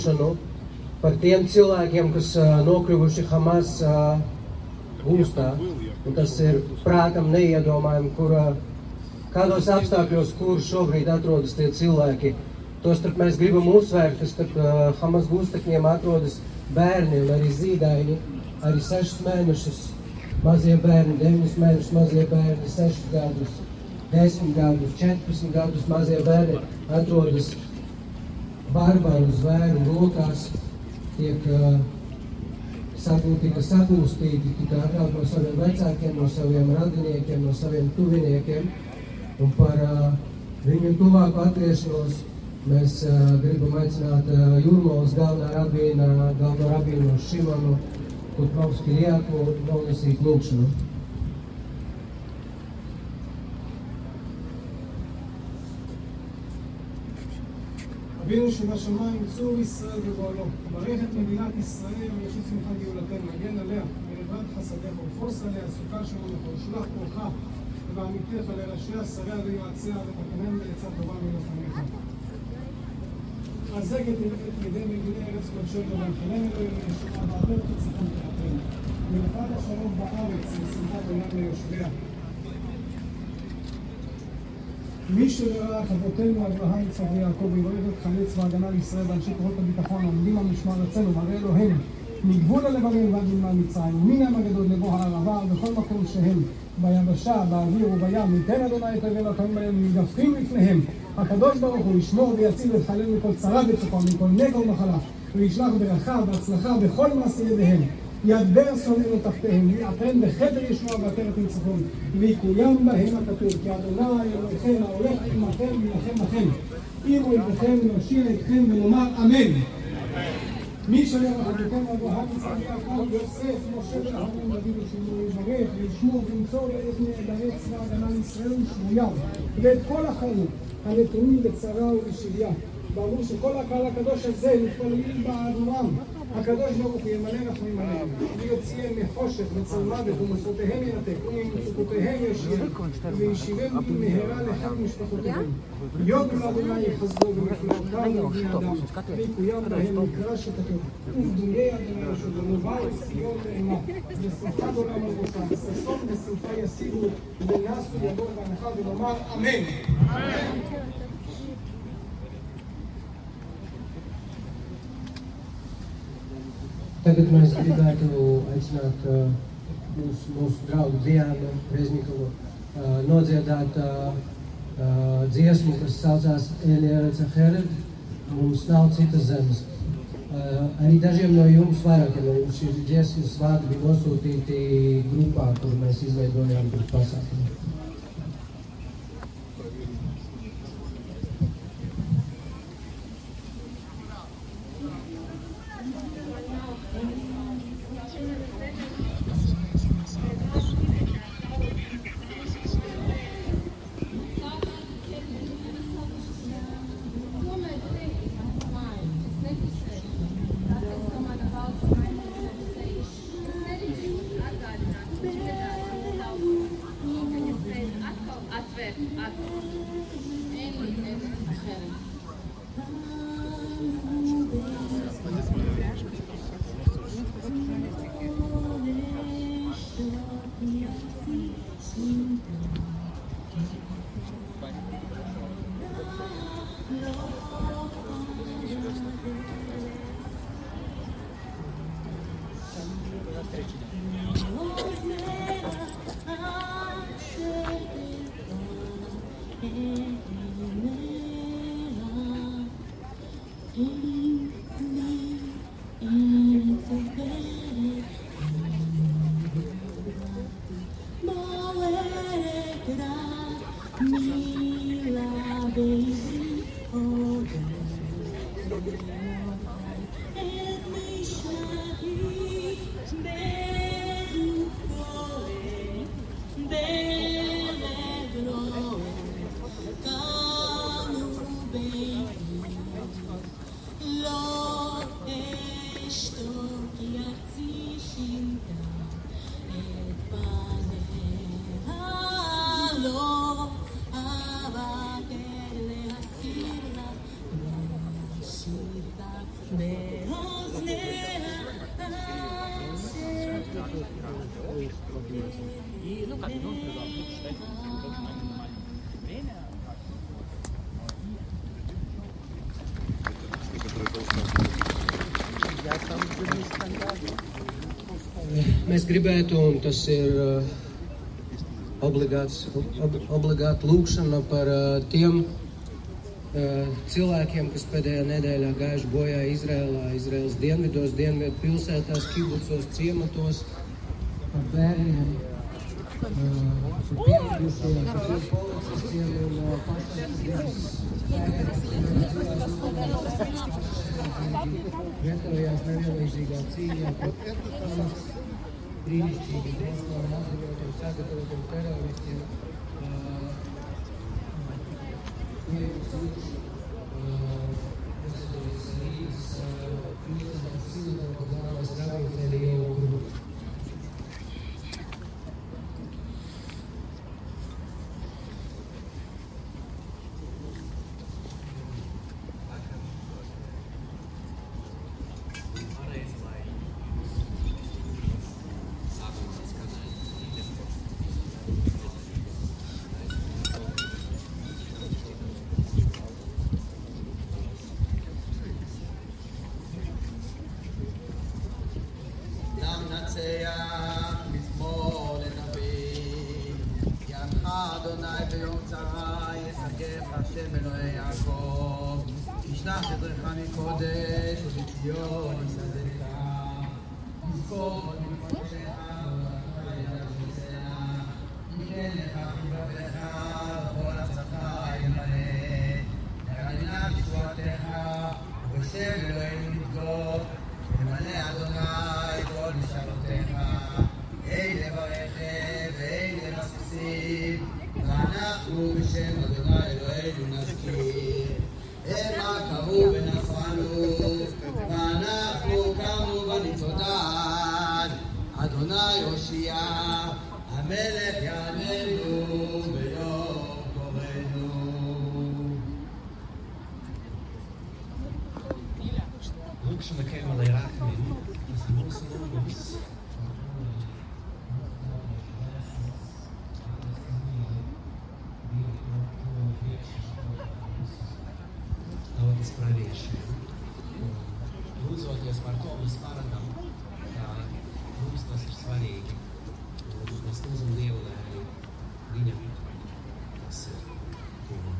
par tiem cilvēkiem, kas nokļuvuši Hamas gūstā. Un tas ir prātam neiedomājami, kādos apstākļos, kur šobrīd atrodas tie cilvēki. Tostarp mēs gribam uzsvērt, ka starp Hamas gūstekņiem atrodas bērni un arī zīdaiņi, arī 6 mēnešus mazie bērni, 9 mēnešus mazie bērni, 6 gadus, 10 gadus, 14 gadus mazie bērni atrodas barbaru zvēru rokās, tiek sakūstīti, tika atļaut no saviem vecākiem, no saviem radiniekiem, no saviem tuviniekiem. Un par viņu tuvāku atgriešanos mēs gribam aicināt Jūrmalas galveno rabīnu Šimonu Kutnovski-Rijaku nolasīt lūgšanu. אבינו שבשמיים, צור ישראל וגואלו, ברך את מדינת ישראל וישוב שמחת גאולתנו, הגן עליה, מרבד חסדיך ופוס עליה, סוכה שלומך, ושלח כוחך ועמיתך לראשיה, שריה ויועציה, ותקנם לעצה טובה מלפניך. חזק את ידי מגיני ארץ קודשנו, והנחילם אלוהים לישועה, ועבר את ציפון תחתנו. מלבד השלום בארץ, ושמחת עולם ליושביה. מי שראה אבותינו אברהם, יצחק ויעקב, ויברך את חיילי צבא ההגנה לישראל ואנשי כוחות הביטחון העומדים על משמר ארצנו, מראה אלוהים מגבול הלבנון ועד ימי מצרים, ומן הים הגדול לבוא הערבה, בכל מקום שהם ביבשה, באוויר ובים, ייתן אדוני את אויבי הלוחמים עליהם ניגפים לפניהם. הקדוש ברוך הוא ישמור ויציל את חיילינו מכל צרה וצוקה, מכל נגע ומחלה, וישלח ברכה והצלחה בכל מעשה ידיהם. ידבר שונאינו תחתיהם, יעטרם בחדר ישועה ועטרת ניצחון, ויקוים בהם הכתוב, כי אדוני אלוהיכם ההולך עמכם ויילחם לכם. עירו אליכם ונושיע אתכם ונאמר אמן. מי שהיה אבותינו אברהם, יצחק ויעקב, יוסף, משה ואהרון, דוד ושלמה, יברך וישמור וימצוא את נעדרי צבא ההגנה לישראל ושבוייו, ואת כל החיים הנתונים בצרה ובשביה. ברור שכל הקהל הקדוש הזה מתפללים בעבורם. הקדוש ברוך הוא ימלא רחמים עליהם, ויוציאם מחושך וצלמוות ומוסותיהם ינתק, וממצוקותיהם ישיר, וישיבם במהרה לחיק משפחותיהם. יודו לאדוני יחסדו ונפלאותיו לבני אדם, ויקוים בהם מקרא שכתוב, ובדויי אדוני ישובנו, באו ציון נעימה, ושמחת עולם על ראשם, ששון ושמחה ישיגו, ונסו יבוא בהנחה ונאמר אמן. Tagad mēs gribētu aicināt mūsu draugu Diānu Reznikovu nodziedāt dziesmu, kas saucās Eliereca Hered, mums nav citas zemes. Arī dažiem no jums, vairākiem no jums, šī dziesmas vārdi bija nosūtīti grupā, kur mēs izveidojām pirms pasākumu. Mēs gribētu, un tas ir obligāta lūkšana par tiem cilvēkiem, kas pēdējā nedēļā gājuši bojā Izraēlas dienvidos, dienvidu pilsētās, kibucos, ciematos, par bērniem, par pieaugušajiem, par policistiem un pašvaldības vietojās nevienlīdzīgā cīņā pret brīnišķīgi dresmām, mazajotiem, sagatavotiem teroristiem. Ievas lūkšu, Rīgas pilsētās Silvāko dāvas Ravīnēļiem. Lūdzoties par to, mēs varam, ka mums tas ir svarīgi. Mēs lūdzam Dievu, lai arī viņam tas ir tuvu.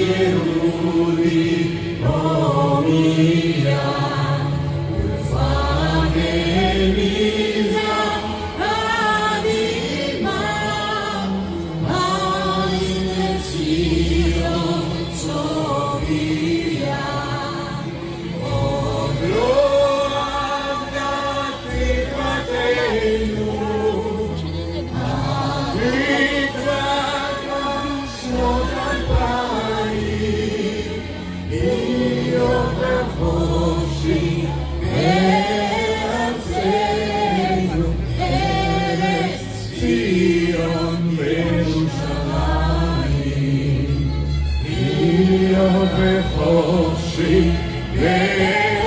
בחושי